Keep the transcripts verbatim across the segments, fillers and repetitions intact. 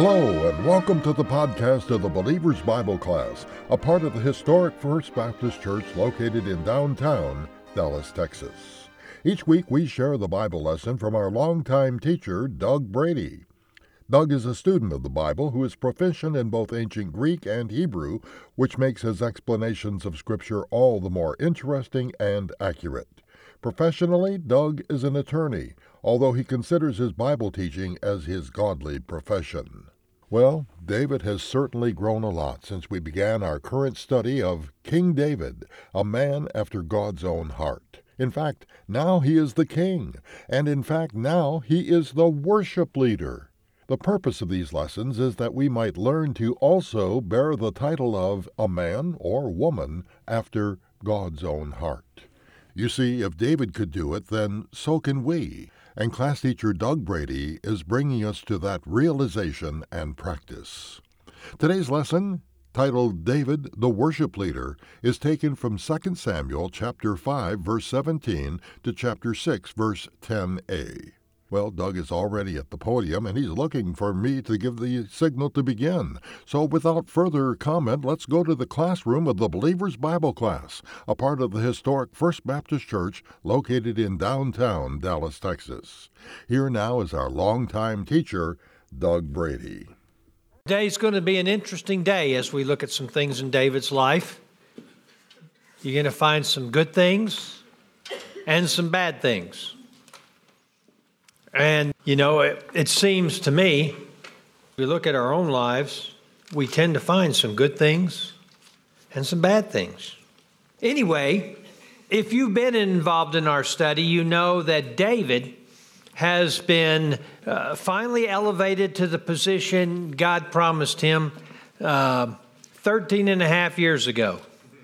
Hello, and welcome to the podcast of the Believer's Bible Class, a part of the historic First Baptist Church located in downtown Dallas, Texas. Each week we share the Bible lesson from our longtime teacher, Doug Brady. Doug is a student of the Bible who is proficient in both ancient Greek and Hebrew, which makes his explanations of Scripture all the more interesting and accurate. Professionally, Doug is an attorney, although he considers his Bible teaching as his godly profession. Well, David has certainly grown a lot since we began our current study of King David, a man after God's own heart. In fact, now he is the king, and in fact now he is the worship leader. The purpose of these lessons is that we might learn to also bear the title of a man or woman after God's own heart. You see, if David could do it, then so can we. And class teacher Doug Brady is bringing us to that realization and practice. Today's lesson, titled David the Worship Leader, is taken from Second Samuel chapter five, verse seventeen to chapter six, verse ten a. Well, Doug is already at the podium, and he's looking for me to give the signal to begin. So without further comment, let's go to the classroom of the Believer's Bible Class, a part of the historic First Baptist Church located in downtown Dallas, Texas. Here now is our longtime teacher, Doug Brady. Today's going to be an interesting day as we look at some things in David's life. You're going to find some good things and some bad things. And, you know, it, it seems to me, if we look at our own lives, we tend to find some good things and some bad things. Anyway, if you've been involved in our study, you know that David has been uh, finally elevated to the position God promised him uh, thirteen and a half years ago.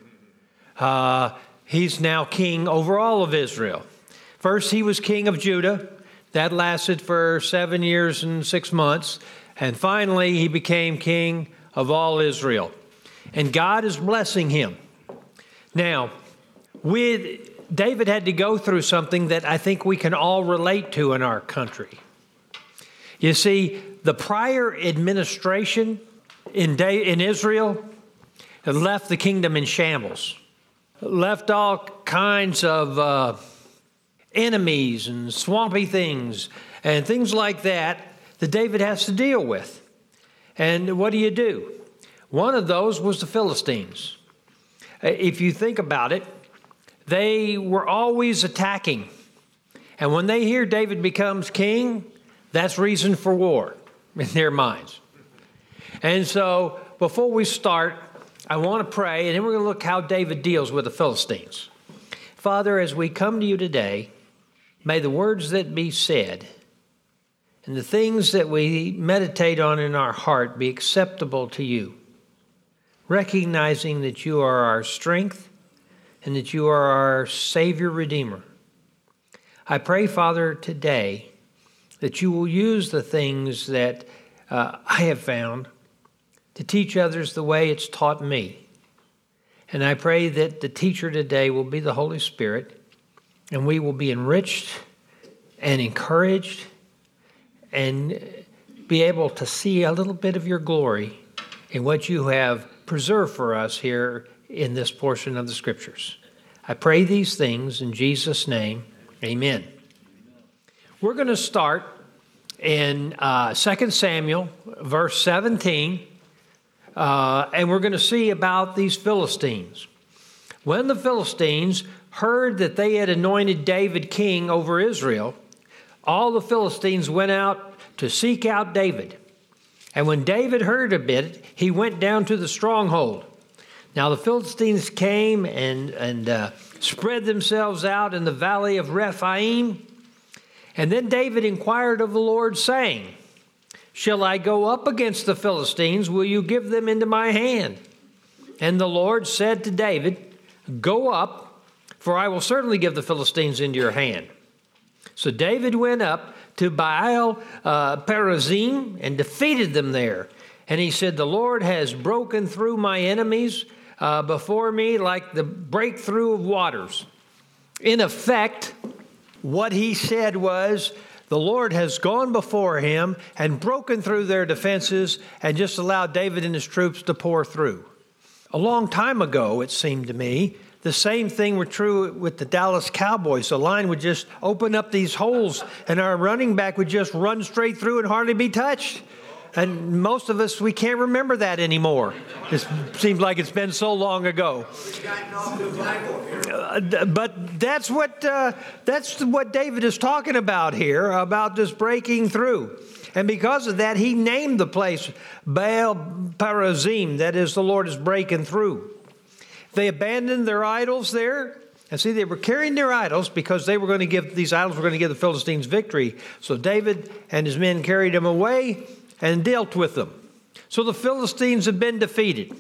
Uh, he's now king over all of Israel. First, he was king of Judah. That lasted for seven years and six months. And finally, he became king of all Israel. And God is blessing him. Now, with David had to go through something that I think we can all relate to in our country. You see, the prior administration in, da- in Israel had left the kingdom in shambles, left all kinds of uh, enemies and swampy things and things like that that David has to deal with. And what do you do? One of those was the Philistines. If you think about it, they were always attacking. And when they hear David becomes king, that's reason for war in their minds. And so before we start, I want to pray, and then we're going to look how David deals with the Philistines. Father, as we come to you today, may the words that be said and the things that we meditate on in our heart be acceptable to you, recognizing that you are our strength and that you are our Savior Redeemer. I pray, Father, today that you will use the things that uh, I have found to teach others the way it's taught me. And I pray that the teacher today will be the Holy Spirit, and we will be enriched and encouraged and be able to see a little bit of your glory in what you have preserved for us here in this portion of the Scriptures. I pray these things in Jesus' name. Amen. We're going to start in uh, Second Samuel, verse seventeen, uh, and we're going to see about these Philistines. When the Philistines heard that they had anointed David king over Israel, all the Philistines went out to seek out David. And when David heard of it, he went down to the stronghold. Now the Philistines came and, and uh, spread themselves out in the valley of Rephaim. And then David inquired of the Lord, saying, "Shall I go up against the Philistines? Will you give them into my hand?" And the Lord said to David, "Go up, for I will certainly give the Philistines into your hand." So David went up to Baal uh, Perazim and defeated them there. And he said, "The Lord has broken through my enemies uh, before me like the breakthrough of waters." In effect, what he said was The Lord has gone before him and broken through their defenses and just allowed David and his troops to pour through. A long time ago, it seemed to me, the same thing were true with the Dallas Cowboys. The line would just open up these holes and our running back would just run straight through and hardly be touched. And most of us, we can't remember that anymore. It seems like it's been so long ago. Uh, but that's what uh, that's what David is talking about here, about this breaking through. And because of that, he named the place Baal Perazim, that is, the Lord is breaking through. They abandoned their idols there. And see, they were carrying their idols because they were going to give, these idols were going to give the Philistines victory. So David and his men carried them away and dealt with them. So the Philistines have been defeated.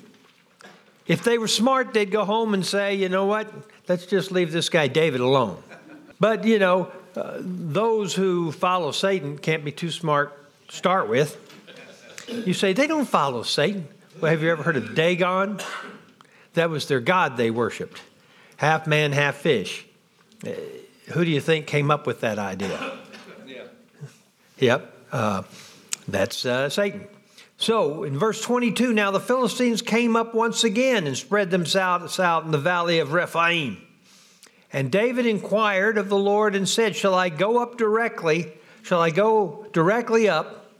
If they were smart, they'd go home and say, you know what, let's just leave this guy David alone. But, you know, uh, those who follow Satan can't be too smart to start with. You say, they don't follow Satan. Well, have you ever heard of Dagon? That was their god they worshipped. Half man, half fish. Uh, who do you think came up with that idea? Yeah. Yep. Uh, That's uh, Satan. So in verse twenty-two, now the Philistines came up once again and spread themselves out in the valley of Rephaim. And David inquired of the Lord and said, shall I go up directly? Shall I go directly up,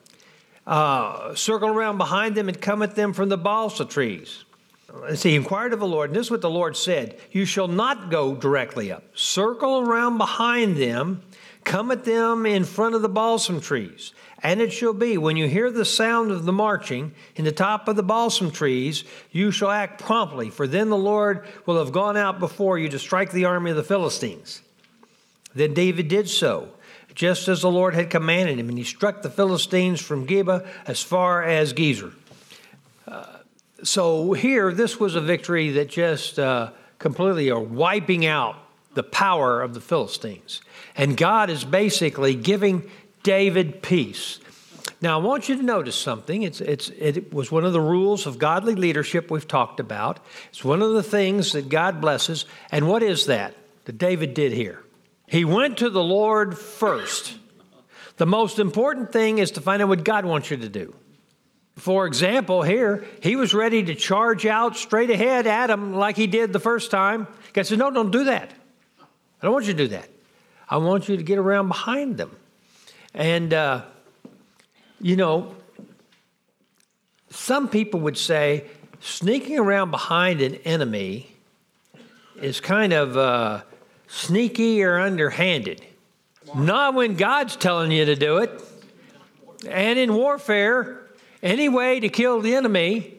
uh, circle around behind them and come at them from the balsam trees? Let's see, he inquired of the Lord, and this is what the Lord said. You shall not go directly up. Circle around behind them, come at them in front of the balsam trees. And it shall be, when you hear the sound of the marching in the top of the balsam trees, you shall act promptly, for then the Lord will have gone out before you to strike the army of the Philistines. Then David did so, just as the Lord had commanded him, and he struck the Philistines from Geba as far as Gezer. Uh, so here, this was a victory that just uh, completely are wiping out the power of the Philistines. And God is basically giving David peace. Now, I want you to notice something. It's, it's, it was one of the rules of godly leadership we've talked about. It's one of the things that God blesses. And what is that that David did here? He went to the Lord first. The most important thing is to find out what God wants you to do. For example, here, he was ready to charge out straight ahead at him like he did the first time. God said, no, don't do that. I don't want you to do that. I want you to get around behind them. And, uh, you know, some people would say sneaking around behind an enemy is kind of uh, sneaky or underhanded. Not when God's telling you to do it. And in warfare, any way to kill the enemy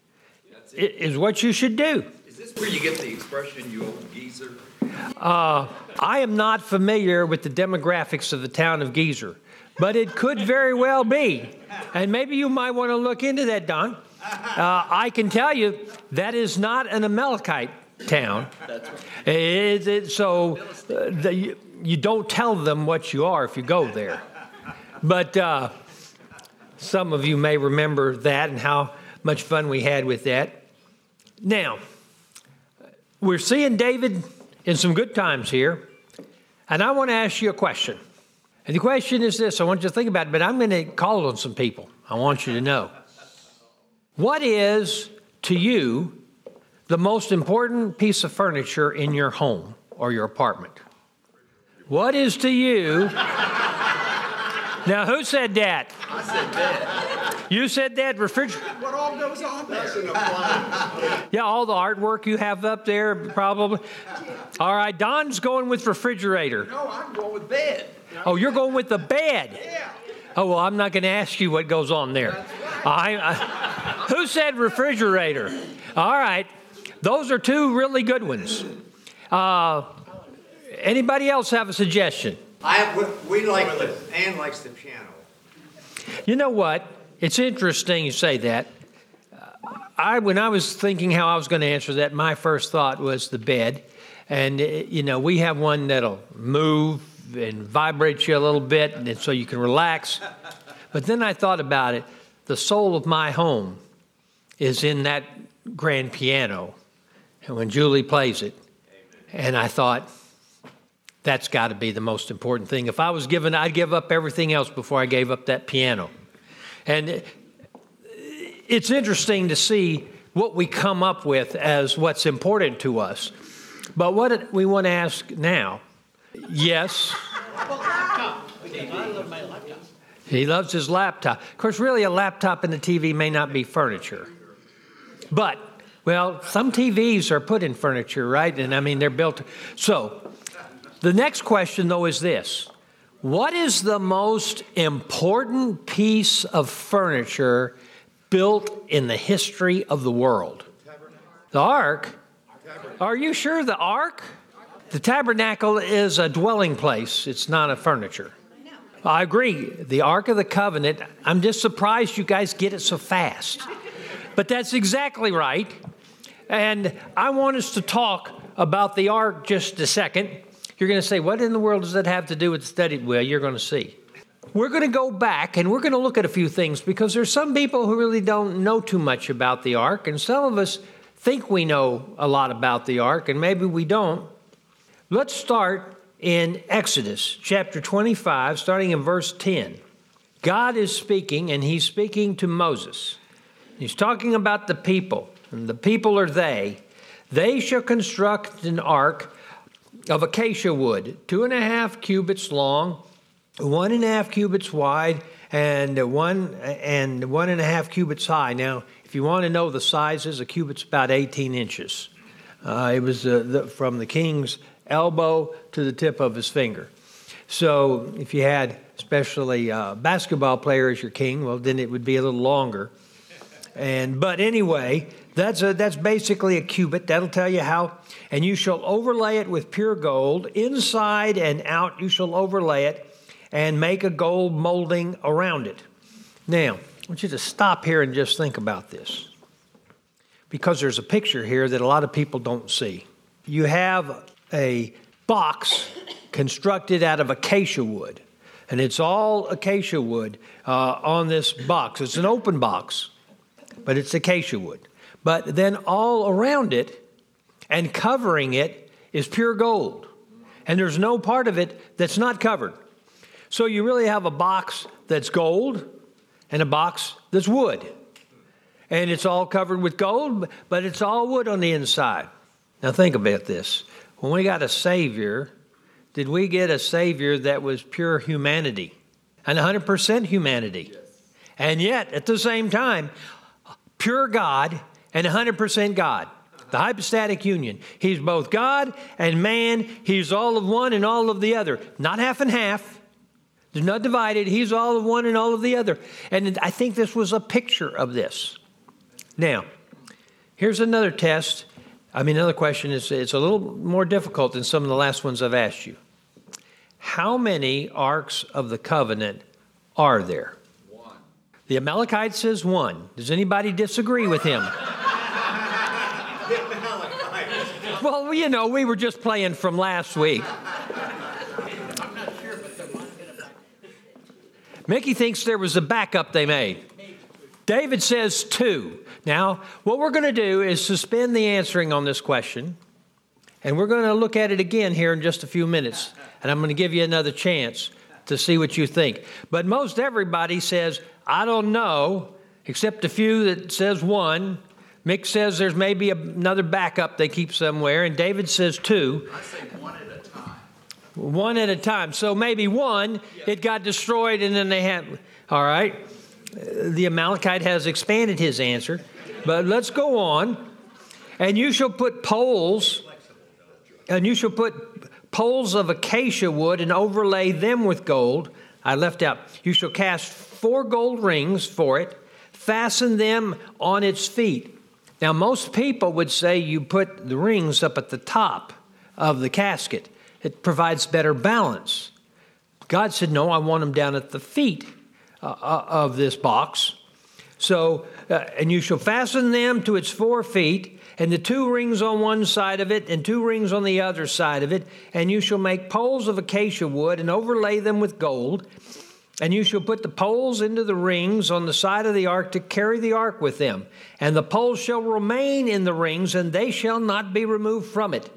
is what you should do. Is this where you get the expression, you old geezer? Uh, I am not familiar with the demographics of the town of Gezer, but it could very well be. And maybe you might want to look into that, Don. Uh, I can tell you that is not an Amalekite town. That's right. It, it, so uh, the, you, you don't tell them what you are if you go there. But uh, some of you may remember that and how much fun we had with that. Now, we're seeing David in some good times here, and I want to ask you a question. And the question is this, I want you to think about it, but I'm going to call on some people. I want you to know. What is, to you, the most important piece of furniture in your home or your apartment? What is to you... Now, who said that? I said that. You said that? Refrigerator? What all goes on there? Yeah, all the artwork you have up there, probably. All right, Don's going with refrigerator. No, I'm going with bed. Oh, you're going with the bed? Yeah. Oh, well, I'm not going to ask you what goes on there. That's right. I, I, who said refrigerator? All right, those are two really good ones. Uh, anybody else have a suggestion? I we, we like the Ann likes the piano. You know what? It's interesting you say that. Uh, I when I was thinking how I was going to answer that, my first thought was the bed, and it, you know we have one that'll move and vibrate you a little bit, and so you can relax. But then I thought about it. The soul of my home is in that grand piano, and when Julie plays it, and I thought, That's got to be the most important thing. If I was given, I'd give up everything else before I gave up that piano. And it's interesting to see what we come up with as what's important to us. But what we want to ask now, yes. He loves his laptop. Of course, really a laptop and a T V may not be furniture. But, well, some T Vs are put in furniture, right? And I mean, they're built. So, the next question, though, is this. What is the most important piece of furniture built in the history of the world? The ark? Are you sure the ark? The tabernacle is a dwelling place. It's not a furniture. I agree. The Ark of the Covenant, I'm just surprised you guys get it so fast. But that's exactly right. And I want us to talk about the Ark just a second. You're going to say, what in the world does that have to do with the study? Well, you're going to see. We're going to go back and we're going to look at a few things because there's some people who really don't know too much about the Ark. And some of us think we know a lot about the Ark, and maybe we don't. Let's start in Exodus chapter twenty-five, starting in verse ten. God is speaking, and he's speaking to Moses. He's talking about the people, and the people are they. They shall construct an ark of acacia wood, two and a half cubits long, one and a half cubits wide, and one and one and a half cubits high. Now, if you want to know the sizes, a cubit's about eighteen inches. Uh, it was uh, the, from the king's elbow to the tip of his finger. So if you had especially a basketball player as your king, well, then it would be a little longer. And but anyway, that's a, that's basically a cubit. That'll tell you how. And you shall overlay it with pure gold. Inside and out you shall overlay it and make a gold molding around it. Now, I want you to stop here and just think about this, because there's a picture here that a lot of people don't see. You have a box constructed out of acacia wood, and it's all acacia wood uh, on this box. It's an open box, but it's acacia wood. But then all around it and covering it is pure gold, and there's no part of it that's not covered. So you really have a box that's gold and a box that's wood, and it's all covered with gold, but it's all wood on the inside. Now think about this. When we got a Savior, did we get a Savior that was pure humanity and one hundred percent humanity? Yes. And yet, at the same time, pure God and one hundred percent God. The hypostatic union. He's both God and man. He's all of one and all of the other. Not half and half. They're not divided. He's all of one and all of the other. And I think this was a picture of this. Now, here's another test. I mean, another question is, it's a little more difficult than some of the last ones I've asked you. How many Arks of the Covenant are there? One. The Amalekite says one. Does anybody disagree with him? Well, you know, we were just playing from last week. Mickey thinks there was a backup they made. David says two. Now, what we're going to do is suspend the answering on this question, and we're going to look at it again here in just a few minutes, and I'm going to give you another chance to see what you think. But most everybody says, I don't know, except a few that says one. Mick says there's maybe another backup they keep somewhere, and David says two. I say one at a time. One at a time. So maybe one, it got destroyed, and then they had, all right. The Amalekite has expanded his answer, but let's go on. And you shall put poles, and you shall put poles of acacia wood and overlay them with gold. I left out. You shall cast four gold rings for it, fasten them on its feet. Now, most people would say you put the rings up at the top of the casket. It provides better balance. God said, no, I want them down at the feet Uh, of this box. So, uh, and you shall fasten them to its four feet, and the two rings on one side of it, and two rings on the other side of it, and you shall make poles of acacia wood, and overlay them with gold, and you shall put the poles into the rings on the side of the ark to carry the ark with them, and the poles shall remain in the rings, and they shall not be removed from it.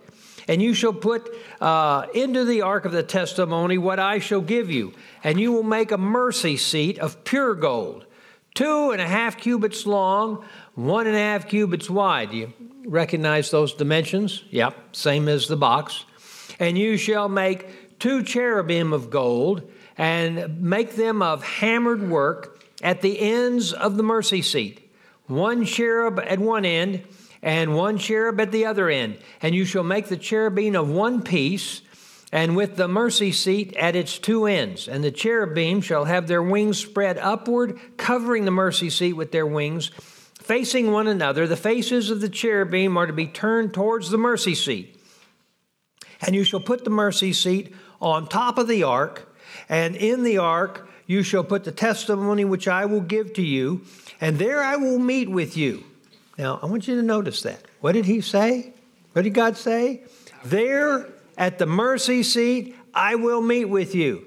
And you shall put uh, into the ark of the testimony what I shall give you. And you will make a mercy seat of pure gold, two and a half cubits long, one and a half cubits wide. You recognize those dimensions? Yep, same as the box. And you shall make two cherubim of gold, and make them of hammered work at the ends of the mercy seat, one cherub at one end, and one cherub at the other end. And you shall make the cherubim of one piece, and with the mercy seat at its two ends. And the cherubim shall have their wings spread upward, covering the mercy seat with their wings, facing one another. The faces of the cherubim are to be turned towards the mercy seat. And you shall put the mercy seat on top of the ark, and in the ark you shall put the testimony which I will give to you, and there I will meet with you. Now, I want you to notice that. What did he say? What did God say? There at the mercy seat I will meet with you.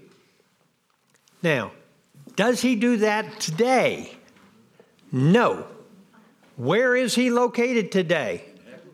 Now, does he do that today? No. Where is he located today?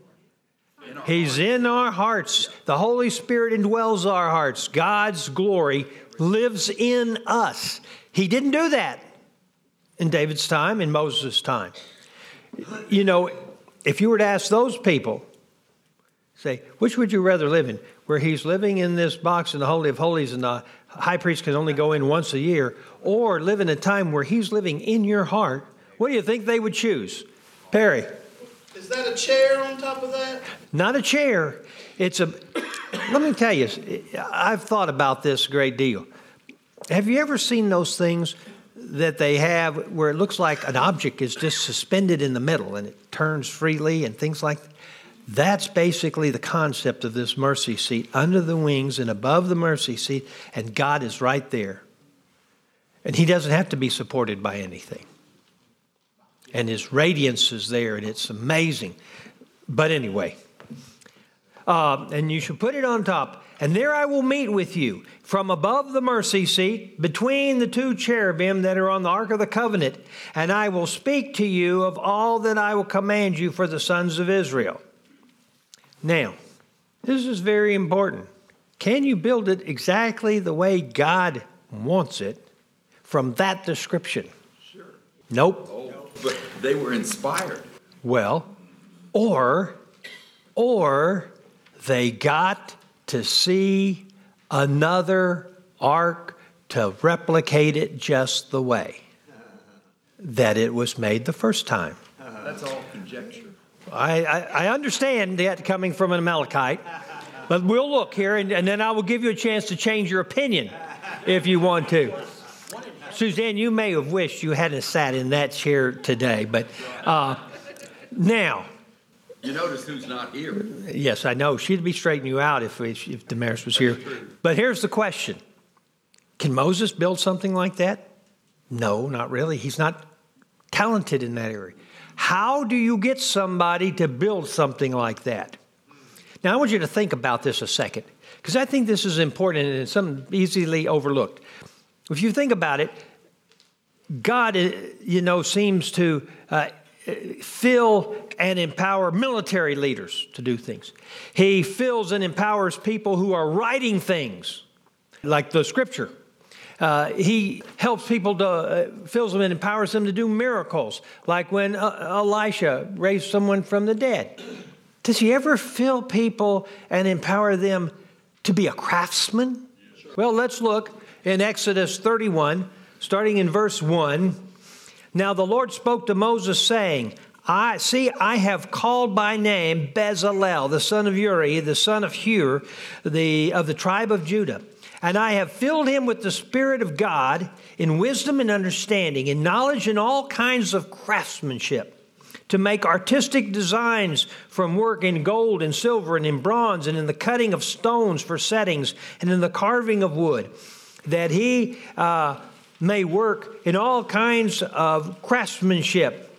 He's in our hearts. The Holy Spirit indwells our hearts. God's glory lives in us. He didn't do that in David's time, in Moses' time. You know, if you were to ask those people, say, which would you rather live in? Where he's living in this box in the Holy of Holies and the high priest can only go in once a year, or live in a time where he's living in your heart, what do you think they would choose? Perry? Is that a chair on top of that? Not a chair. It's a, let me tell you, I've thought about this a great deal. Have you ever seen those things that they have where it looks like an object is just suspended in the middle and it turns freely and things like that? That's basically the concept of this mercy seat, under the wings and above the mercy seat, and God is right there. And he doesn't have to be supported by anything. And his radiance is there, and it's amazing. But anyway, uh, and you shall put it on top, and there I will meet with you from above the mercy seat, between the two cherubim that are on the ark of the covenant, and I will speak to you of all that I will command you for the sons of Israel. Now, this is very important. Can you build it exactly the way God wants it from that description? Sure. Nope. Oh, but they were inspired. Well, or, or they got to see another ark to replicate it just the way that it was made the first time. That's all conjecture. I, I, I understand that coming from an Amalekite, but we'll look here, and, and then I will give you a chance to change your opinion if you want to. Suzanne, you may have wished you hadn't sat in that chair today, but uh, now. You notice who's not here. Yes, I know. She'd be straightening you out if, if Damaris was here. But here's the question. Can Moses build something like that? No, not really. He's not talented in that area. How do you get somebody to build something like that? Now, I want you to think about this a second, because I think this is important and it's something easily overlooked. If you think about it, God, you know, seems to uh, fill and empower military leaders to do things. He fills and empowers people who are writing things, like the Scripture. Uh, he helps people to, uh, fills them and empowers them to do miracles, like when uh, Elisha raised someone from the dead. Does he ever fill people and empower them to be a craftsman? Sure. Well, let's look in Exodus thirty-one, starting in verse one. Now the Lord spoke to Moses, saying, I see, I have called by name Bezalel, the son of Uri, the son of Hur, the, of the tribe of Judah. And I have filled him with the Spirit of God in wisdom and understanding, in knowledge and all kinds of craftsmanship, to make artistic designs from work in gold and silver and in bronze and in the cutting of stones for settings and in the carving of wood, that he uh, may work in all kinds of craftsmanship.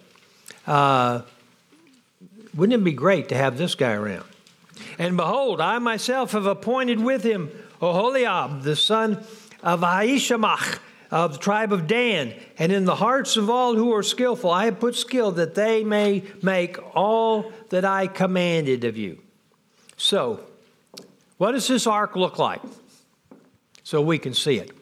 Uh, wouldn't it be great to have this guy around? And behold, I myself have appointed with him Oholiab, the son of Ahishamach, of the tribe of Dan. And in the hearts of all who are skillful, I have put skill that they may make all that I commanded of you. So, What does this ark look like? So we can see it.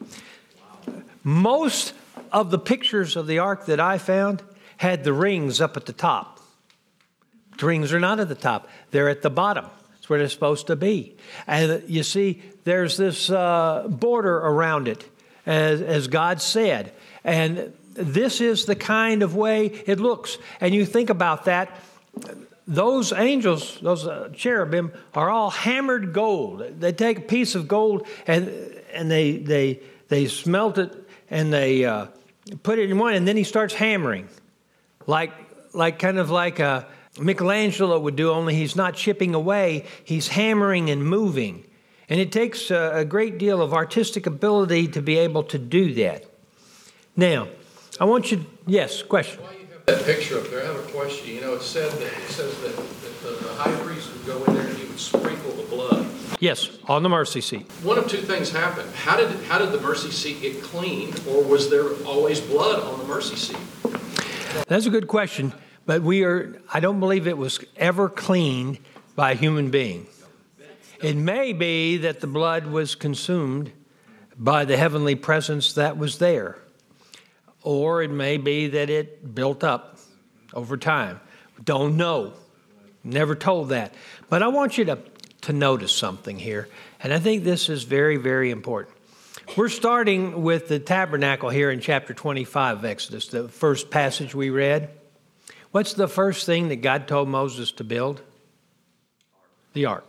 Most of the pictures of the ark that I found had the rings up at the top. The rings are not at the top. They're at the bottom. That's where they're supposed to be. And you see, there's this uh, border around it, as, as God said. And this is the kind of way it looks. And you think about that. Those angels, those uh, cherubim, are all hammered gold. They take a piece of gold and and they they they smelt it and they uh, put it in one, and then he starts hammering, like like kind of like a Michelangelo would do. Only he's not chipping away; he's hammering and moving, and it takes a, a great deal of artistic ability to be able to do that. Now, I want you. Yes, question. That picture up there, I have a question. You know, it said that it says that, that the, the high priest would go in there and he would sprinkle the blood. Yes, on the mercy seat. One of two things happened. How did how did the mercy seat get cleaned, or was there always blood on the mercy seat? That's a good question, but we are. I don't believe it was ever cleaned by a human being. It may be that the blood was consumed by the heavenly presence that was there. Or it may be that it built up over time. Don't know. Never told that. But I want you to, to notice something here. And I think this is very, very important. We're starting with the tabernacle here in chapter twenty-five of Exodus, the first passage we read. What's the first thing that God told Moses to build? The ark.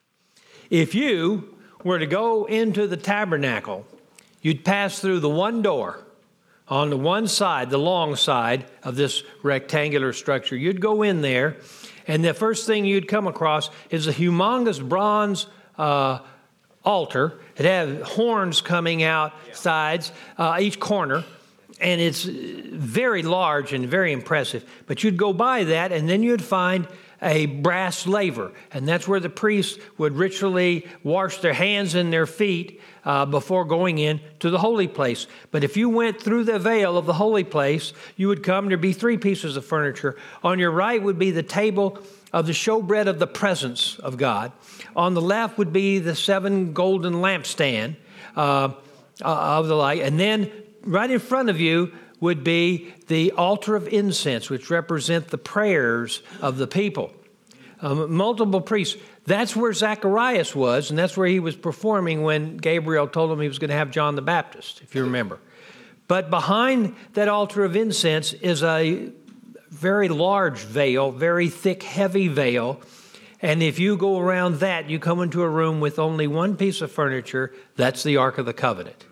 If you were to go into the tabernacle, you'd pass through the one door. On the one side, the long side of this rectangular structure, you'd go in there, and the first thing you'd come across is a humongous bronze uh, altar. It had horns coming out sides, uh, each corner, and it's very large and very impressive. But you'd go by that, and then you'd find a brass laver, and that's where the priests would ritually wash their hands and their feet uh, before going in to the holy place. But if you went through the veil of the holy place, you would come, there'd be three pieces of furniture. On your right would be the table of the showbread of the presence of God. On the left would be the seven golden lampstand uh, of the light, and then right in front of you would be the altar of incense, which represent the prayers of the people. Um, multiple priests. That's where Zacharias was, and that's where he was performing when Gabriel told him he was going to have John the Baptist, if you remember. But behind that altar of incense is a very large veil, very thick, heavy veil. And if you go around that, you come into a room with only one piece of furniture. That's the Ark of the Covenant.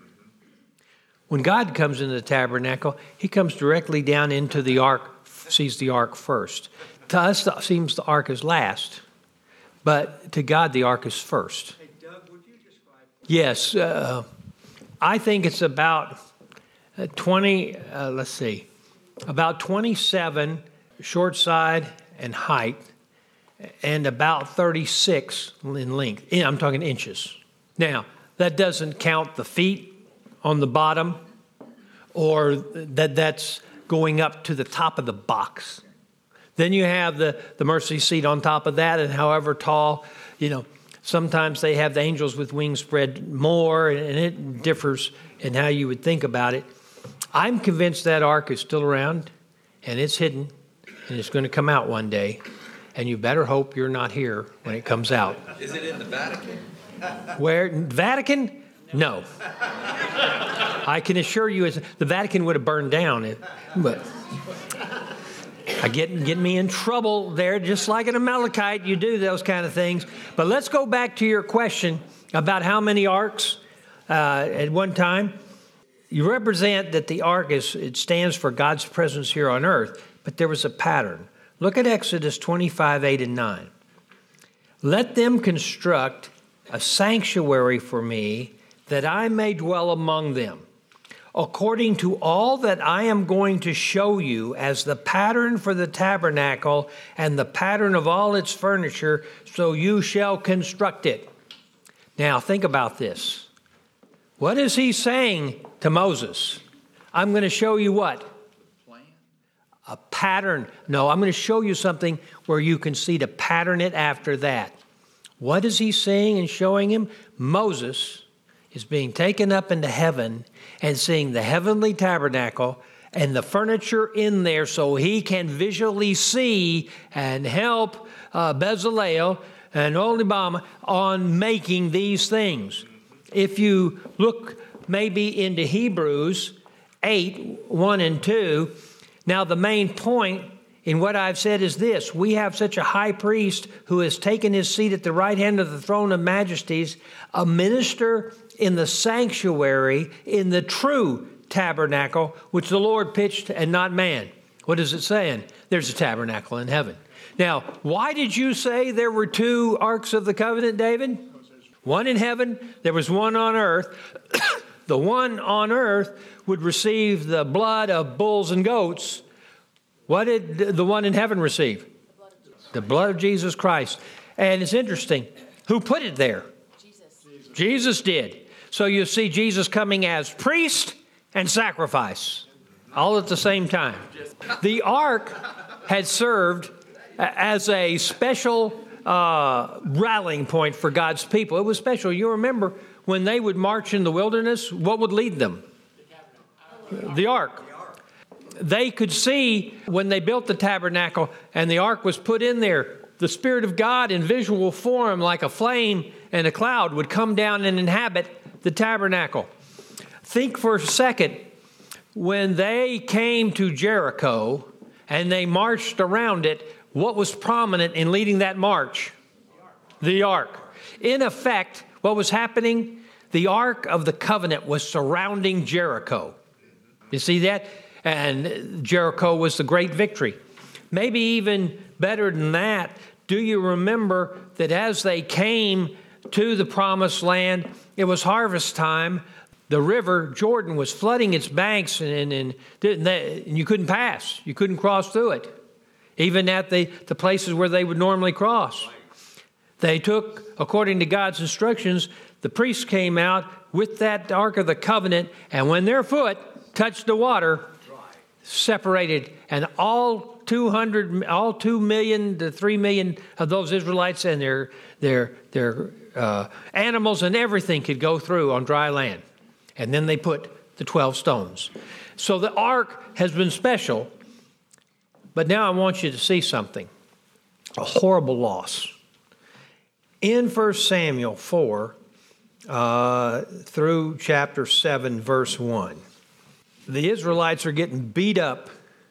When God comes into the tabernacle, he comes directly down into the ark, sees the ark first. To us, it seems the ark is last, but to God, the ark is first. Hey, Doug, would you describe? Yes, uh, I think it's about twenty, uh, let's see, about twenty-seven short side and height, and about thirty-six in length. I'm talking inches. Now, that doesn't count the feet on the bottom, or that that's going up to the top of the box. Then you have the, the mercy seat on top of that, and however tall, you know, sometimes they have the angels with wings spread more, and it differs in how you would think about it. I'm convinced that ark is still around, and it's hidden, and it's going to come out one day, and you better hope you're not here when it comes out. Is it in the Vatican? Where? Vatican? No. I can assure you, the Vatican would have burned down. It, but I get get me in trouble there, just like an Amalekite. You do those kind of things. But let's go back to your question about how many arks uh, at one time. You represent that the ark is it stands for God's presence here on earth, but there was a pattern. Look at Exodus twenty-five, eight and nine. Let them construct a sanctuary for me, that I may dwell among them, according to all that I am going to show you as the pattern for the tabernacle and the pattern of all its furniture, so you shall construct it. Now, think about this. What is he saying to Moses? I'm going to show you what? A pattern. No, I'm going to show you something where you can see to pattern it after that. What is he saying and showing him? Moses is being taken up into heaven and seeing the heavenly tabernacle and the furniture in there so he can visually see and help uh, Bezalel and Oholibamah on making these things. If you look maybe into Hebrews eight, one and two, now the main point in what I've said is this: we have such a high priest who has taken his seat at the right hand of the throne of majesties, a minister in the sanctuary, in the true tabernacle, which the Lord pitched and not man. What is it saying? There's a tabernacle in heaven. Now, why did you say there were two arks of the covenant, David? One in heaven, there was one on earth. The one on earth would receive the blood of bulls and goats. What did the one in heaven receive? The blood of Jesus Christ. And it's interesting. Who put it there? Jesus. Jesus did. So you see Jesus coming as priest and sacrifice, all at the same time. The ark had served as a special uh, rallying point for God's people. It was special. You remember when they would march in the wilderness, what would lead them? The ark. They could see when they built the tabernacle and the ark was put in there, the Spirit of God in visual form like a flame and a cloud would come down and inhabit the tabernacle. Think for a second, when they came to Jericho and they marched around it, what was prominent in leading that march? The ark. In effect, what was happening? The Ark of the Covenant was surrounding Jericho. You see that? And Jericho was the great victory. Maybe even better than that, do you remember that as they came to the promised land, it was harvest time. The river Jordan was flooding its banks, and, and, and, they, and you couldn't pass. You couldn't cross through it, even at the, the places where they would normally cross. They took, according to God's instructions, the priests came out with that Ark of the Covenant, and when their foot touched the water, separated, and all two hundred, all two million to three million of those Israelites and their their their uh, animals and everything could go through on dry land. And then they put the twelve stones. So the ark has been special, but now I want you to see something. A horrible loss. In First Samuel four uh, through chapter seven, verse one, the Israelites are getting beat up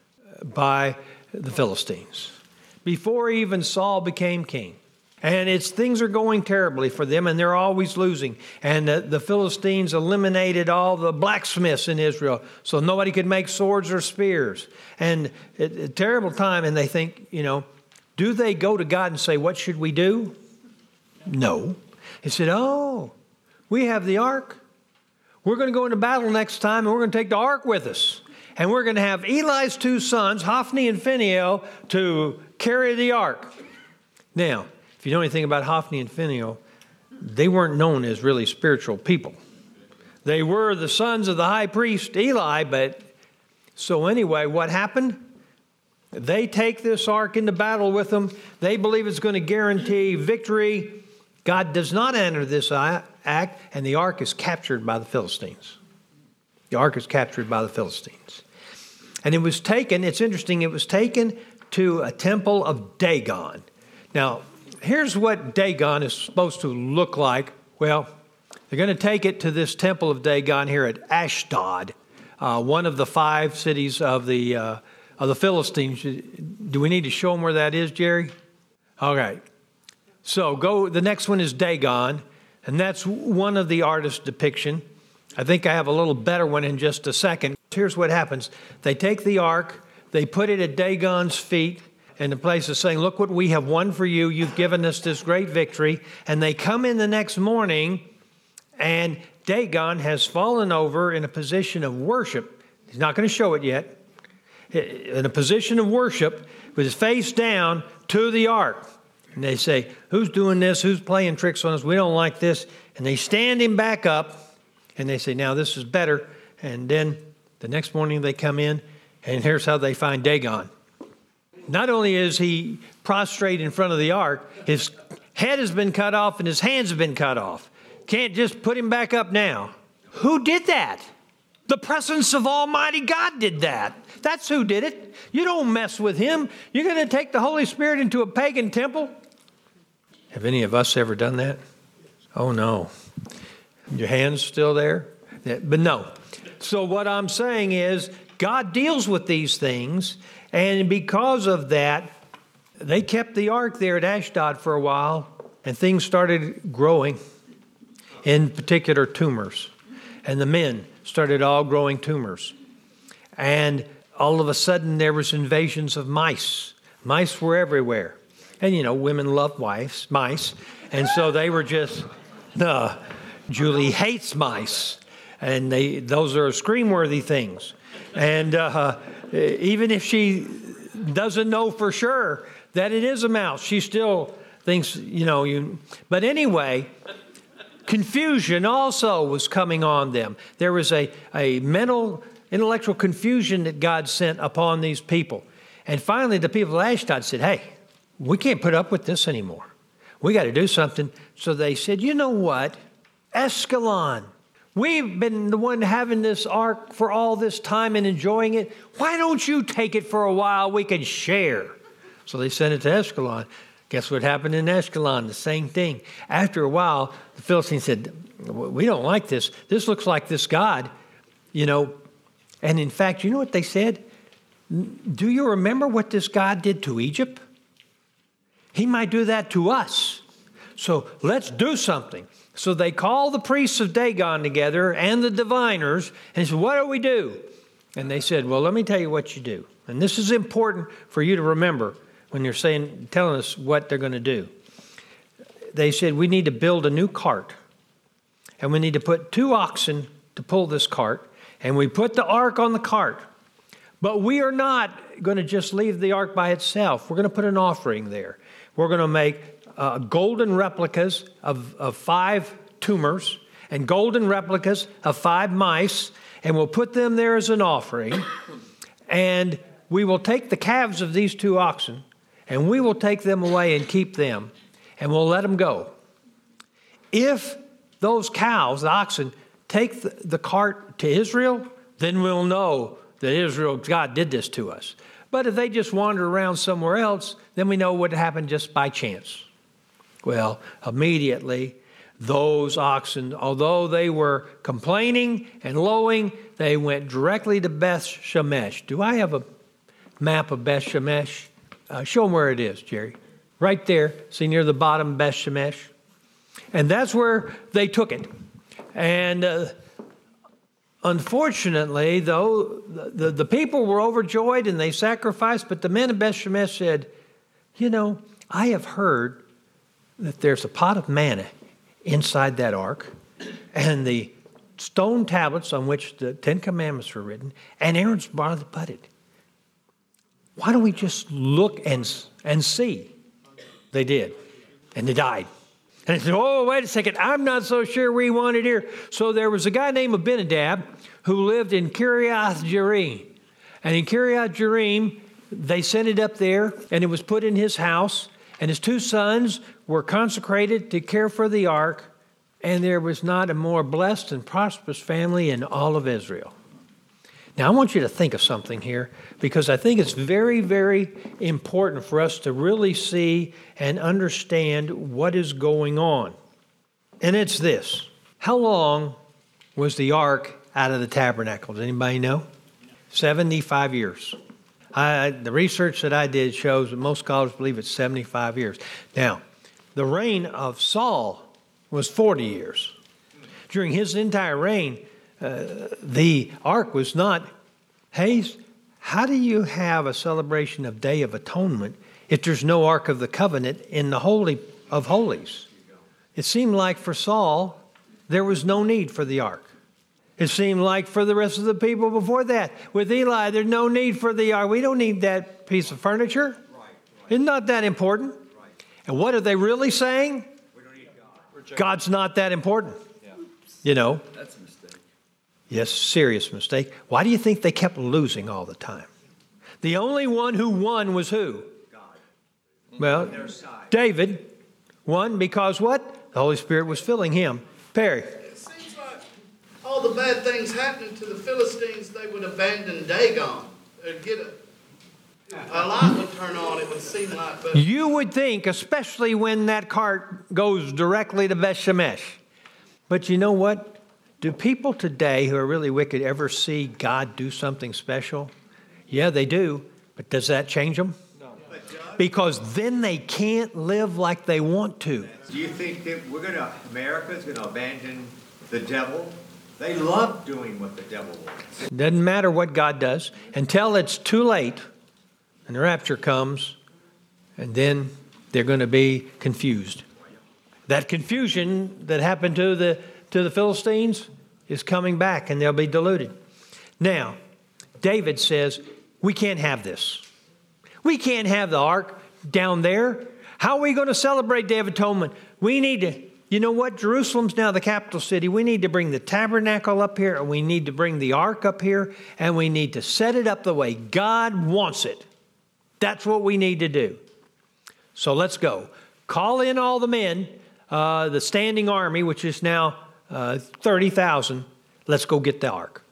by the Philistines before even Saul became king. And it's things are going terribly for them, and they're always losing. And the, the Philistines eliminated all the blacksmiths in Israel, so nobody could make swords or spears. And it, a terrible time, and they think, you know, do they go to God and say, what should we do? No. He said, oh, we have the ark. We're going to go into battle next time, and we're going to take the ark with us. And we're going to have Eli's two sons, Hophni and Phinehas, to carry the ark. Now, if you know anything about Hophni and Phinehas, they weren't known as really spiritual people. They were the sons of the high priest Eli, but so anyway, what happened? They take this ark into battle with them. They believe it's going to guarantee victory. God does not enter this act, and the ark is captured by the Philistines. The ark is captured by the Philistines. And it was taken, it's interesting, it was taken to a temple of Dagon. Now, here's what Dagon is supposed to look like. Well, they're going to take it to this temple of Dagon here at Ashdod, uh, one of the five cities of the uh, of the Philistines. Do we need to show them where that is, Jerry? All right. So go. The next one is Dagon, and that's one of the artist's depiction. I think I have a little better one in just a second. Here's what happens. They take the ark, they put it at Dagon's feet, and the place is saying, look what we have won for you. You've given us this great victory. And they come in the next morning, and Dagon has fallen over in a position of worship. He's not going to show it yet. In a position of worship with his face down to the ark. And they say, who's doing this? Who's playing tricks on us? We don't like this. And they stand him back up, and they say, now this is better. And then the next morning they come in, and here's how they find Dagon. Not only is he prostrate in front of the ark, his head has been cut off and his hands have been cut off. Can't just put him back up now. Who did that? The presence of Almighty God did that. That's who did it. You don't mess with him. You're going to take the Holy Spirit into a pagan temple? Have any of us ever done that? Oh, no. Your hand's still there? Yeah, but no. So what I'm saying is God deals with these things, and because of that, they kept the ark there at Ashdod for a while, and things started growing, in particular tumors. And the men started all growing tumors. And all of a sudden there was invasions of mice. Mice were everywhere. And you know, women love mice, mice. And so they were just, uh, Julie hates mice. And they those are scream-worthy things. And uh, even if she doesn't know for sure that it is a mouse, she still thinks, you know, you. But anyway, confusion also was coming on them. There was a, a mental, intellectual confusion that God sent upon these people. And finally, the people of Ashdod said, hey, we can't put up with this anymore. We got to do something. So they said, you know what? Escalon, we've been the one having this ark for all this time and enjoying it. Why don't you take it for a while? We can share. So they sent it to Escalon. Guess what happened in Ashkelon? The same thing. After a while, the Philistines said, we don't like this. This looks like this God, you know. And in fact, you know what they said? Do you remember what this God did to Egypt? He might do that to us. So let's do something. So they called the priests of Dagon together and the diviners and said, what do we do? And they said, well, let me tell you what you do. And this is important for you to remember when you're saying, telling us what they're going to do. They said, we need to build a new cart. And we need to put two oxen to pull this cart. And we put the ark on the cart. But we are not going to just leave the ark by itself. We're going to put an offering there. We're going to make uh, golden replicas of, of five tumors and golden replicas of five mice. And we'll put them there as an offering. And we will take the calves of these two oxen, and we will take them away and keep them, and we'll let them go. If those cows, the oxen, take the, the cart to Israel, then we'll know that Israel, God did this to us. But if they just wander around somewhere else, then we know what happened just by chance. Well, immediately, those oxen, although they were complaining and lowing, they went directly to Beth Shemesh. Do I have a map of Beth Shemesh? Uh, show them where it is, Jerry. Right there. See near the bottom, Beth Shemesh. And that's where they took it. And uh, unfortunately, though, the, the people were overjoyed and they sacrificed, but the men of Beth Shemesh said, you know, I have heard that there's a pot of manna inside that ark, and the stone tablets on which the Ten Commandments were written, and Aaron's bar that budded. Why don't we just look and, and see? They did, and they died. And they said, oh, wait a second, I'm not so sure we want it here. So there was a guy named Abinadab who lived in Kiriath Jearim. And in Kiriath Jearim, they sent it up there, and it was put in his house. And his two sons were consecrated to care for the ark, and there was not a more blessed and prosperous family in all of Israel. Now, I want you to think of something here, because I think it's very, very important for us to really see and understand what is going on. And it's this. How long was the ark out of the tabernacle? Does anybody know? seventy-five years. I, the research that I did shows that most scholars believe it's seventy-five years. Now, the reign of Saul was forty years. During his entire reign, uh, the ark was not. Hey, how do you have a celebration of Day of Atonement if there's no Ark of the Covenant in the Holy of Holies? It seemed like for Saul, there was no need for the ark. It seemed like for the rest of the people before that. With Eli, there's no need for the ark. We don't need that piece of furniture. Right, right. It's not that important. Right. And what are they really saying? We don't need God. God's not that important. Yeah. You know. That's a mistake. Yes, serious mistake. Why do you think they kept losing all the time? The only one who won was who? God. Well, David. One, because what? The Holy Spirit was filling him. Perry. It seems like all the bad things happening to the Philistines, they would abandon Dagon. They'd get a, a light would turn on, it would seem like. But You would think, especially when that cart goes directly to Beth Shemesh. But you know what? Do people today who are really wicked ever see God do something special? Yeah, they do. But does that change them? No. Because then they can't live like they want to. Do you think that we're going to, America's going to abandon the devil? They love doing what the devil wants. Doesn't matter what God does until it's too late and the rapture comes, and then they're going to be confused. That confusion that happened to the to the Philistines is coming back, and they'll be deluded. Now, David says, we can't have this. We can't have the ark down there. How are we going to celebrate Day of Atonement? We need to, you know what? Jerusalem's now the capital city. We need to bring the tabernacle up here, and we need to bring the ark up here, and we need to set it up the way God wants it. That's what we need to do. So let's go. Call in all the men, uh, the standing army, which is now uh, thirty thousand. Let's go get the ark.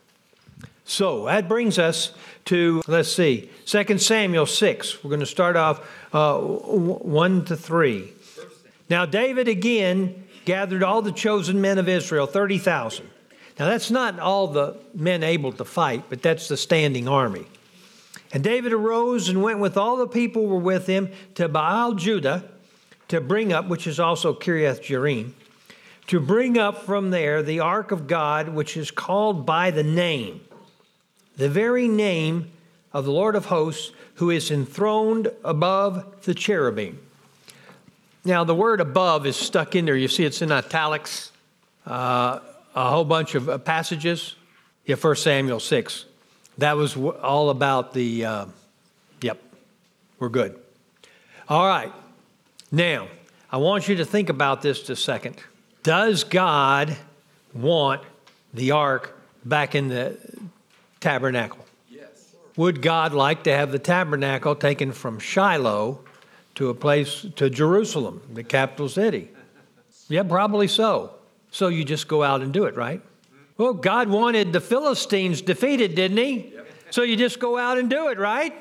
So that brings us to, let's see, Second Samuel six. We're going to start off uh, one to three. Now David again gathered all the chosen men of Israel, thirty thousand. Now that's not all the men able to fight, but that's the standing army. And David arose and went with all the people who were with him to Baal Judah to bring up, which is also Kiriath Jearim, to bring up from there the ark of God, which is called by the name, the very name of the Lord of hosts, who is enthroned above the cherubim. Now, the word above is stuck in there. You see it's in italics, uh, a whole bunch of uh, passages. Yeah, First Samuel six. That was w- all about the, uh, yep, we're good. All right. Now, I want you to think about this just a second. Does God want the ark back in the tabernacle? Yes. Would God like to have the tabernacle taken from Shiloh to a place, to Jerusalem, the capital city? Yeah, probably so. So you just go out and do it, right? Well, God wanted the Philistines defeated, didn't he? Yep. So you just go out and do it, right?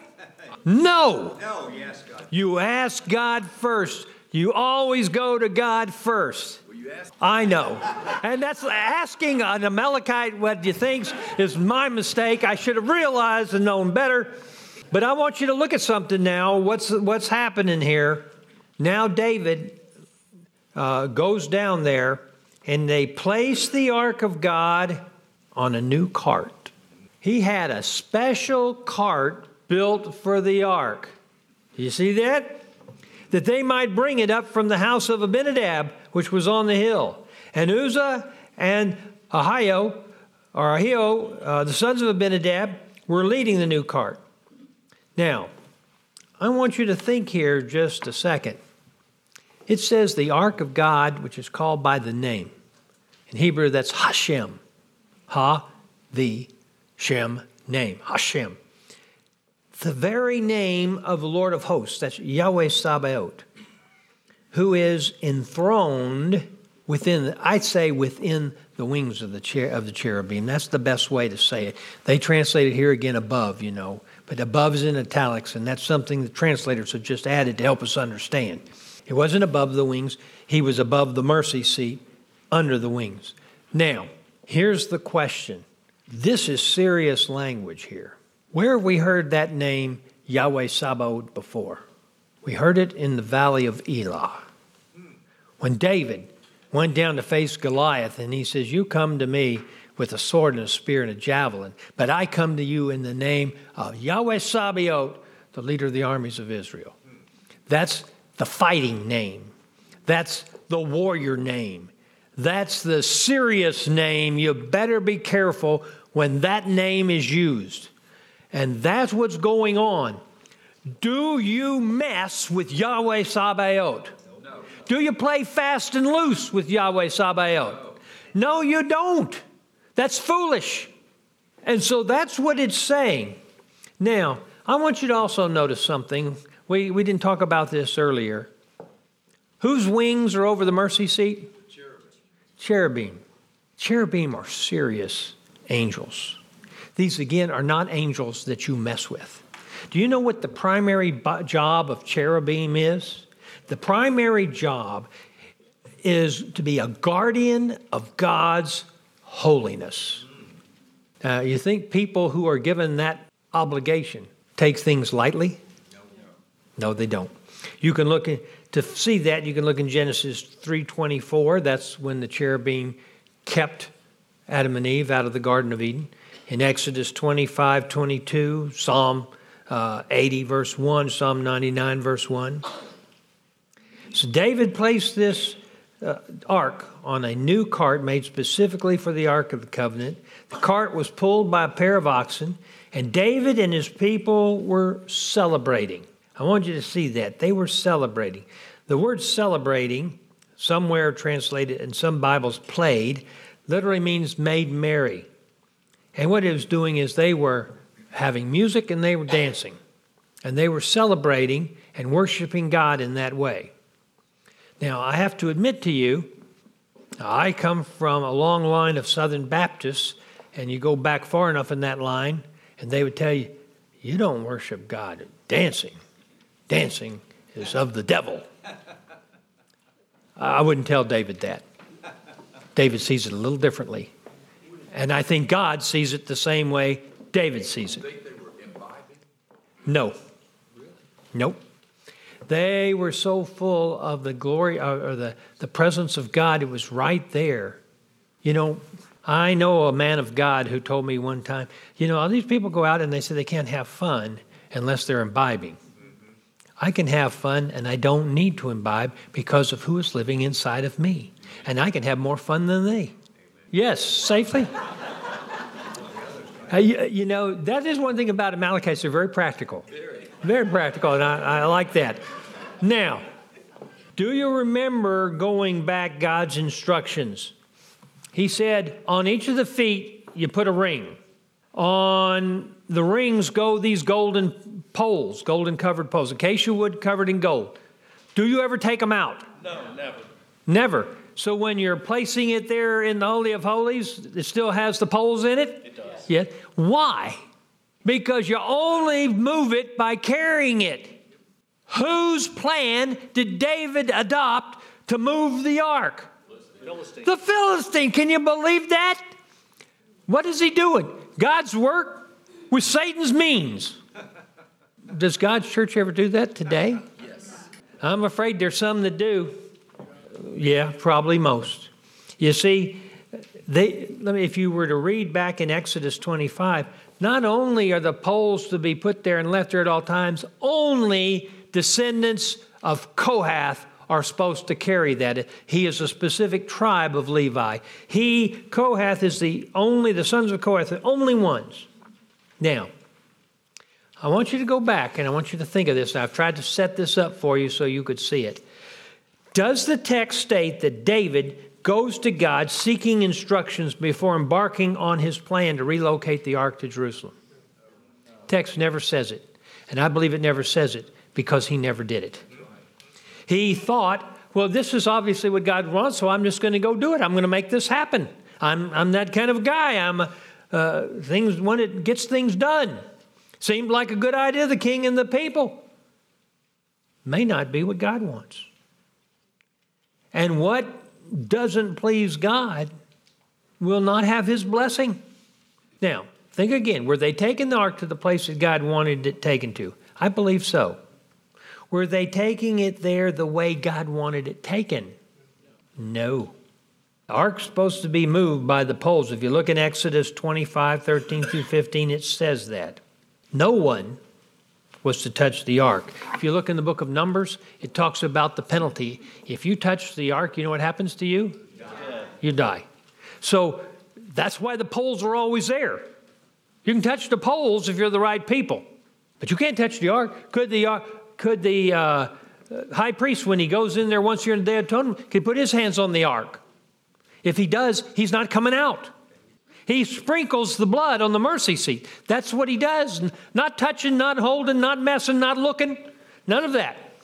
No. No, yes, God. You ask God first. You always go to God first. Well, you asked. I know. And that's asking an Amalekite what you think is my mistake. I should have realized and known better. But I want you to look at something now. What's what's happening here? Now David uh, goes down there, and they place the ark of God on a new cart. He had a special cart built for the ark. You see that? That they might bring it up from the house of Abinadab, which was on the hill. And Uzzah and Ahio, or Ahio, uh, the sons of Abinadab, were leading the new cart. Now, I want you to think here just a second. It says the ark of God, which is called by the name. In Hebrew, that's Hashem. Ha, the, Shem, name. Hashem. The very name of the Lord of hosts, that's Yahweh Sabaoth, who is enthroned within, I'd say within the wings of the cher- of the cherubim. That's the best way to say it. They translate it here again above, you know, but above is in italics, and that's something the translators have just added to help us understand. He wasn't above the wings. He was above the mercy seat, under the wings. Now, here's the question. This is serious language here. Where have we heard that name, Yahweh Sabaoth, before? We heard it in the valley of Elah. When David went down to face Goliath, and he says, you come to me with a sword and a spear and a javelin, but I come to you in the name of Yahweh Sabaoth, the leader of the armies of Israel. That's the fighting name. That's the warrior name. That's the serious name. You better be careful when that name is used. And that's what's going on. Do you mess with Yahweh Sabaoth? No. Do you play fast and loose with Yahweh Sabaoth? No, no you don't. That's foolish. And so that's what it's saying. Now, I want you to also notice something. We, we didn't talk about this earlier. Whose wings are over the mercy seat? Cherubim. Cherubim. Cherubim are serious angels. These, again, are not angels that you mess with. Do you know what the primary bo- job of cherubim is? The primary job is to be a guardian of God's holiness. Uh, you think people who are given that obligation take things lightly? No, they don't. You can look in, to see that, you can look in Genesis three twenty-four. That's when the cherubim kept Adam and Eve out of the Garden of Eden. In Exodus twenty-five twenty-two, Psalm uh, eighty, verse one, Psalm ninety-nine, verse one. So David placed this uh, ark on a new cart made specifically for the Ark of the Covenant. The cart was pulled by a pair of oxen, and David and his people were celebrating. I want you to see that. They were celebrating. The word celebrating, somewhere translated in some Bibles, played, literally means made merry. And what it was doing is they were having music and they were dancing. And they were celebrating and worshiping God in that way. Now, I have to admit to you, I come from a long line of Southern Baptists, and you go back far enough in that line, and they would tell you, you don't worship God dancing. Dancing is of the devil. I wouldn't tell David that. David sees it a little differently. And I think God sees it the same way David sees it. You think they were imbibing? No. Nope. They were so full of the glory or the, the presence of God, it was right there. You know, I know a man of God who told me one time, you know, all these people go out and they say they can't have fun unless they're imbibing. I can have fun and I don't need to imbibe because of who is living inside of me. And I can have more fun than they. Yes, safely. uh, you, you know, that is one thing about Amalekites. They're very practical. Very practical, and I, I like that. Now, do you remember going back God's instructions? He said, on each of the feet, you put a ring. On the rings go these golden poles, golden covered poles, acacia wood covered in gold. Do you ever take them out? No, never. Never. So when you're placing it there in the Holy of Holies, it still has the poles in it? It does. Yeah. Why? Because you only move it by carrying it. Whose plan did David adopt to move the ark? Philistine. The Philistine. Can you believe that? What is he doing? God's work with Satan's means. Does God's church ever do that today? Yes. I'm afraid there's some that do. Yeah, probably most. You see, they, let me, if you were to read back in Exodus twenty-five, not only are the poles to be put there and left there at all times, only descendants of Kohath are supposed to carry that. He is a specific tribe of Levi. He, Kohath, is the only, the sons of Kohath, the only ones. Now, I want you to go back and I want you to think of this. I've tried to set this up for you so you could see it. Does the text state that David goes to God seeking instructions before embarking on his plan to relocate the ark to Jerusalem? Text never says it. And I believe it never says it because he never did it. He thought, well, this is obviously what God wants, so I'm just going to go do it. I'm going to make this happen. I'm, I'm that kind of guy. I'm uh, things when it gets things done. Seemed like a good idea, the king and the people. May not be what God wants. And what doesn't please God will not have his blessing. Now, think again. Were they taking the ark to the place that God wanted it taken to? I believe so. Were they taking it there the way God wanted it taken? No. The ark's supposed to be moved by the poles. If you look in Exodus twenty-five, thirteen through fifteen, it says that. No one was to touch the ark. If you look in the book of Numbers, it talks about the penalty. If you touch the ark, you know what happens to you? You die. You die. So that's why the poles are always there. You can touch the poles if you're the right people, but you can't touch the ark. Could the ark? Could the uh, high priest, when he goes in there once you're in the Day of Atonement, can put his hands on the ark? If he does, he's not coming out. He sprinkles the blood on the mercy seat. That's what he does. Not touching, not holding, not messing, not looking. None of that.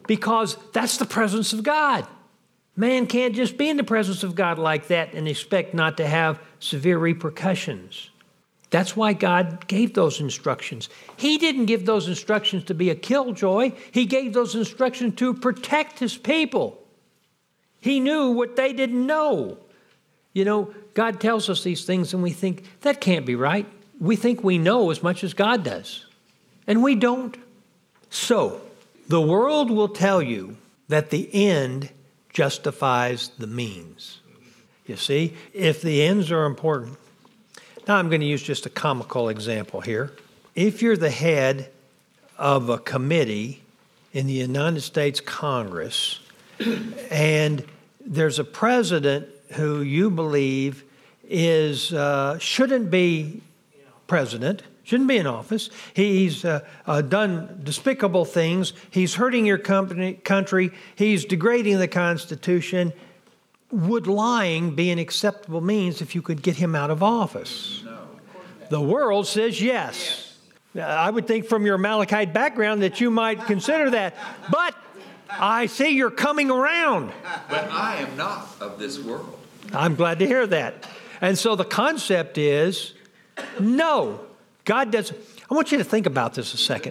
because that's the presence of God. Man can't just be in the presence of God like that and expect not to have severe repercussions. That's why God gave those instructions. He didn't give those instructions to be a killjoy. He gave those instructions to protect his people. He knew what they didn't know. You know, God tells us these things and we think, that can't be right. We think we know as much as God does. And we don't. So, the world will tell you that the end justifies the means. You see, if the ends are important. Now I'm going to use just a comical example here. If you're the head of a committee in the United States Congress and there's a president who you believe is uh, shouldn't be president, shouldn't be in office. He's uh, uh, done despicable things. He's hurting your company, country. He's degrading the Constitution. Would lying be an acceptable means if you could get him out of office? No. The world says yes. yes. I would think from your Amalekite background that you might consider that. But I see you're coming around. But I am not of this world. I'm glad to hear that. And so the concept is, no, God doesn't. I want you to think about this a second.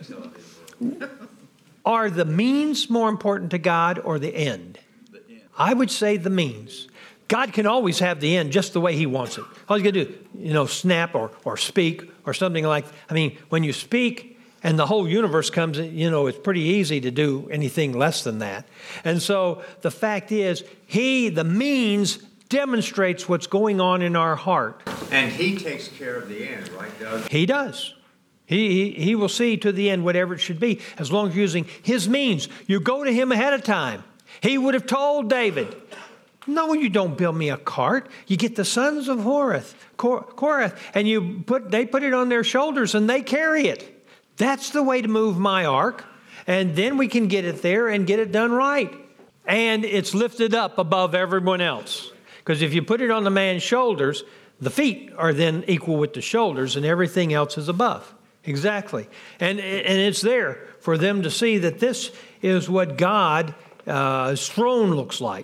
Are the means more important to God or the end? I would say the means. God can always have the end just the way he wants it. All he's going to do, you know, snap or, or speak or something like, I mean, when you speak and the whole universe comes, you know, it's pretty easy to do anything less than that. And so the fact is, he, the means, demonstrates what's going on in our heart. And he takes care of the end, right, Doug? He does. He, he, he will see to the end whatever it should be, as long as you're using his means. You go to him ahead of time. He would have told David, no, you don't build me a cart. You get the sons of Horeth, Korath, and you put they put it on their shoulders and they carry it. That's the way to move my ark. And then we can get it there and get it done right. And it's lifted up above everyone else. Because if you put it on the man's shoulders, the feet are then equal with the shoulders and everything else is above. Exactly. And, and it's there for them to see that this is what God Uh, his throne looks like.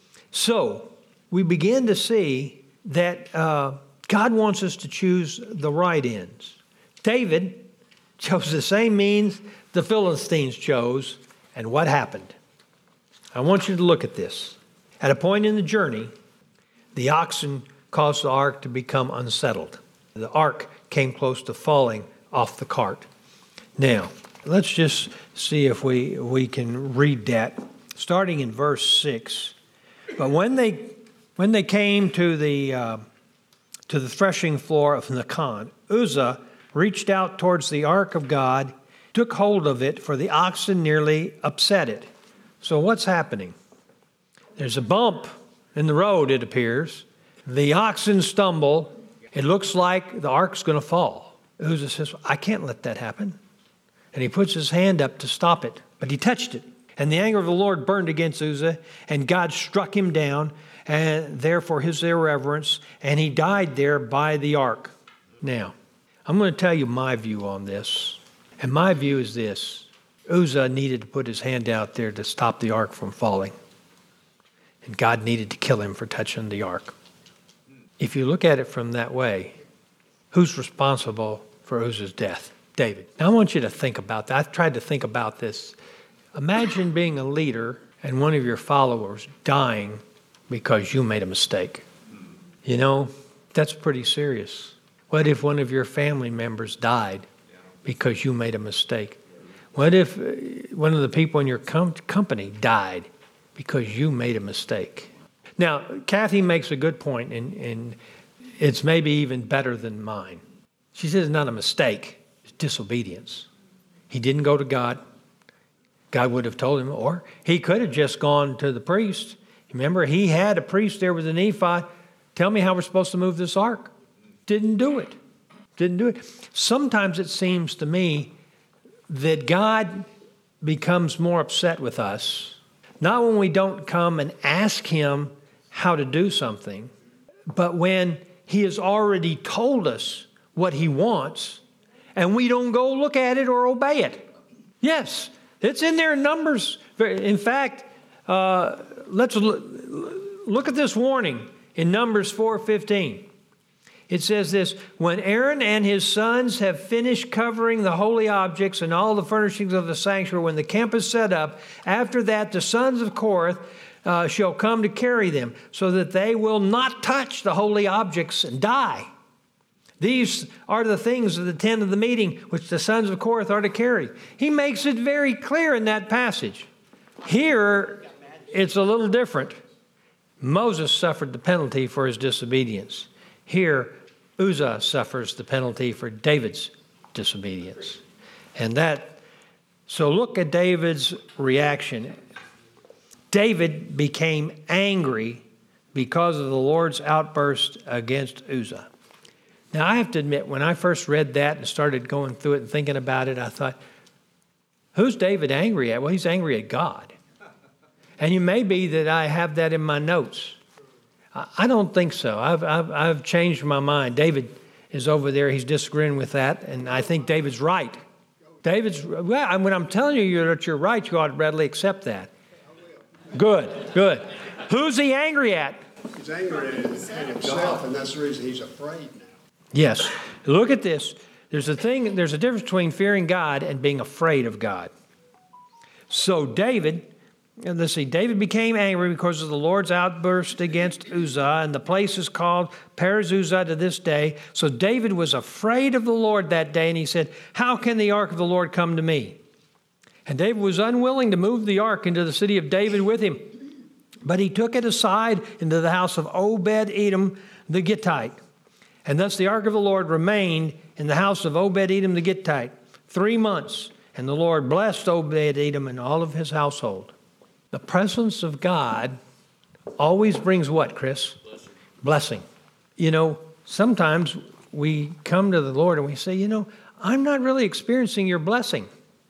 So we begin to see that uh, God wants us to choose the right ends. David chose the same means the Philistines chose, and what happened? I want you to look at this. At a point in the journey, the oxen caused the ark to become unsettled. The ark came close to falling off the cart. Now, let's just see if we, we can read that. Starting in verse six, but when they when they came to the uh, to the threshing floor of Nacon, Uzzah reached out towards the ark of God, took hold of it, for the oxen nearly upset it. So what's happening? There's a bump in the road, it appears. The oxen stumble. It looks like the ark's going to fall. Uzzah says, I can't let that happen. And he puts his hand up to stop it, but he touched it. And the anger of the Lord burned against Uzzah, and God struck him down, and therefore his irreverence, and he died there by the ark. Now, I'm going to tell you my view on this. And my view is this. Uzzah needed to put his hand out there to stop the ark from falling. And God needed to kill him for touching the ark. If you look at it from that way, who's responsible for Uzzah's death? David. Now, I want you to think about that. I've tried to think about this. Imagine being a leader and one of your followers dying because you made a mistake. You know, that's pretty serious. What if one of your family members died because you made a mistake? What if one of the people in your com- company died because you made a mistake? Now, Kathy makes a good point, and, and it's maybe even better than mine. She says it's not a mistake, it's disobedience. He didn't go to God. God would have told him, or he could have just gone to the priest. Remember, he had a priest there with an ephod. Tell me how we're supposed to move this ark. Didn't do it. Didn't do it. Sometimes it seems to me that God becomes more upset with us, not when we don't come and ask him how to do something, but when he has already told us what he wants, and we don't go look at it or obey it. Yes, It's in there in Numbers. In fact, uh, let's look at this warning in Numbers four fifteen. It says this, when Aaron and his sons have finished covering the holy objects and all the furnishings of the sanctuary, when the camp is set up, after that the sons of Korath uh, shall come to carry them, so that they will not touch the holy objects and die. These are the things of the tent of the meeting which the sons of Korath are to carry. He makes it very clear in that passage. Here, it's a little different. Moses suffered the penalty for his disobedience. Here, Uzzah suffers the penalty for David's disobedience. And that, so look at David's reaction. David became angry because of the Lord's outburst against Uzzah. Now, I have to admit, when I first read that and started going through it and thinking about it, I thought, who's David angry at? Well, he's angry at God. And it may be that I have that in my notes. I don't think so. I've, I've, I've changed my mind. David is over there. He's disagreeing with that, and I think David's right. David's, well, when I'm telling you that you're right, you ought to readily accept that. Good, good. Who's he angry at? He's angry at himself, and that's the reason he's afraid now. Yes. Look at this. There's a thing, there's a difference between fearing God and being afraid of God. So David, let's see, David became angry because of the Lord's outburst against Uzzah, and the place is called Perez Uzzah to this day. So David was afraid of the Lord that day, and he said, how can the ark of the Lord come to me? And David was unwilling to move the ark into the city of David with him, but he took it aside into the house of Obed-Edom the Gittite. And thus the ark of the Lord remained in the house of Obed-Edom the Gittite three months, and the Lord blessed Obed-Edom and all of his household. The presence of God always brings what, Chris? Blessing. Blessing. You know, sometimes we come to the Lord and we say, you know, I'm not really experiencing your blessing.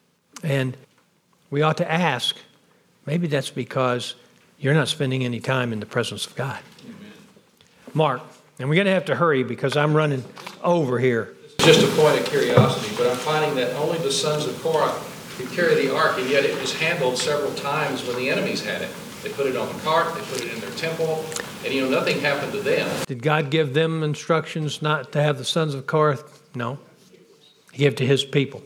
And we ought to ask, maybe that's because you're not spending any time in the presence of God. Amen. Mark, and we're going to have to hurry because I'm running over here. Just a point of curiosity, but I'm finding that only the sons of Korah could carry the ark, and yet it was handled several times when the enemies had it. They put it on the cart, they put it in their temple, and you know, nothing happened to them. Did God give them instructions not to have the sons of Korah? No. He gave it to his people.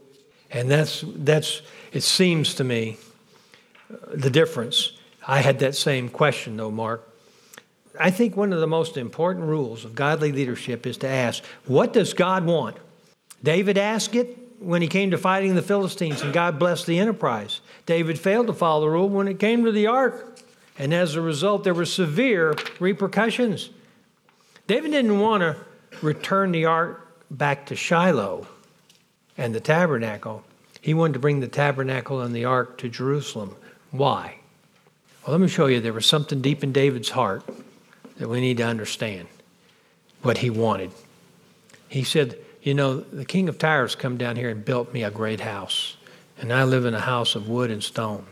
And that's, that's it seems to me, uh, the difference. I had that same question, though, Mark. I think one of the most important rules of godly leadership is to ask, what does God want? David asked it when he came to fighting the Philistines, and God blessed the enterprise. David failed to follow the rule when it came to the ark, and as a result, there were severe repercussions. David didn't want to return the ark back to Shiloh and the tabernacle. He wanted to bring the tabernacle and the ark to Jerusalem. Why? Well, let me show you. There was something deep in David's heart that we need to understand what he wanted. He said, you know, the king of Tyre has come down here and built me a great house, and I live in a house of wood and stone.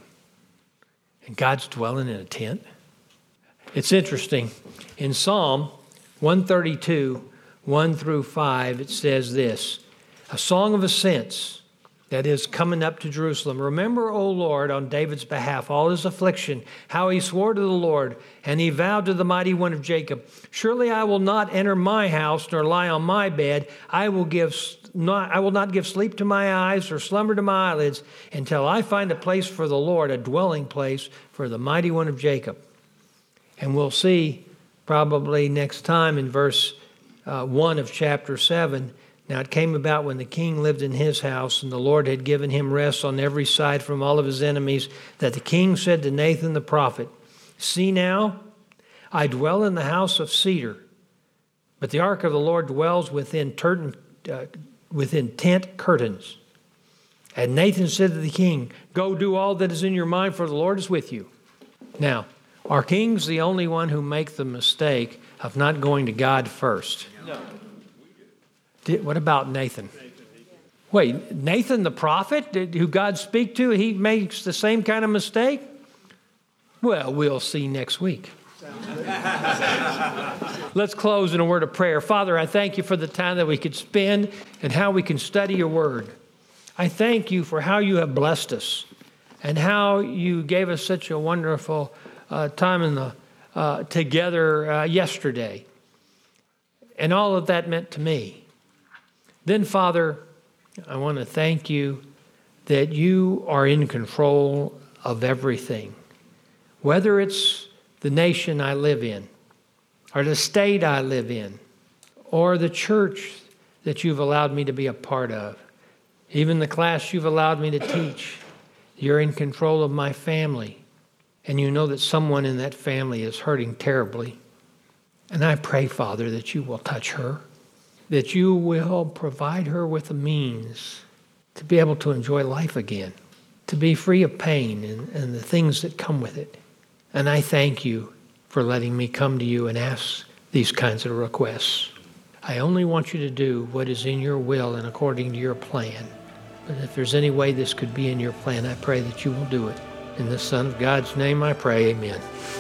And God's dwelling in a tent? It's interesting. In Psalm one thirty-two, one through five, it says this, a song of ascents, that is coming up to Jerusalem. Remember, O Lord, on David's behalf, all his affliction, how he swore to the Lord, and he vowed to the mighty one of Jacob, surely I will not enter my house, nor lie on my bed. I will give not, I will not give sleep to my eyes, or slumber to my eyelids, until I find a place for the Lord, a dwelling place for the mighty one of Jacob. And we'll see probably next time in verse uh, one of chapter seven, now it came about when the king lived in his house, and the Lord had given him rest on every side from all of his enemies, that the king said to Nathan the prophet, see now, I dwell in the house of cedar, but the ark of the Lord dwells within, turton, uh, within tent curtains. And Nathan said to the king, go do all that is in your mind, for the Lord is with you. Now, are kings the only one who make the mistake of not going to God first? No. Did, what about Nathan? Wait, Nathan the prophet, did, who God speak to, he makes the same kind of mistake? Well, we'll see next week. Let's close in a word of prayer. Father, I thank you for the time that we could spend and how we can study your word. I thank you for how you have blessed us and how you gave us such a wonderful uh, time in the uh, together uh, yesterday. And all of that meant to me. Then, Father, I want to thank you that you are in control of everything. Whether it's the nation I live in, or the state I live in, or the church that you've allowed me to be a part of, even the class you've allowed me to teach, you're in control of my family, and you know that someone in that family is hurting terribly. And I pray, Father, that you will touch her, that you will provide her with the means to be able to enjoy life again, to be free of pain and, and the things that come with it. And I thank you for letting me come to you and ask these kinds of requests. I only want you to do what is in your will and according to your plan. But if there's any way this could be in your plan, I pray that you will do it. In the Son of God's name I pray, amen.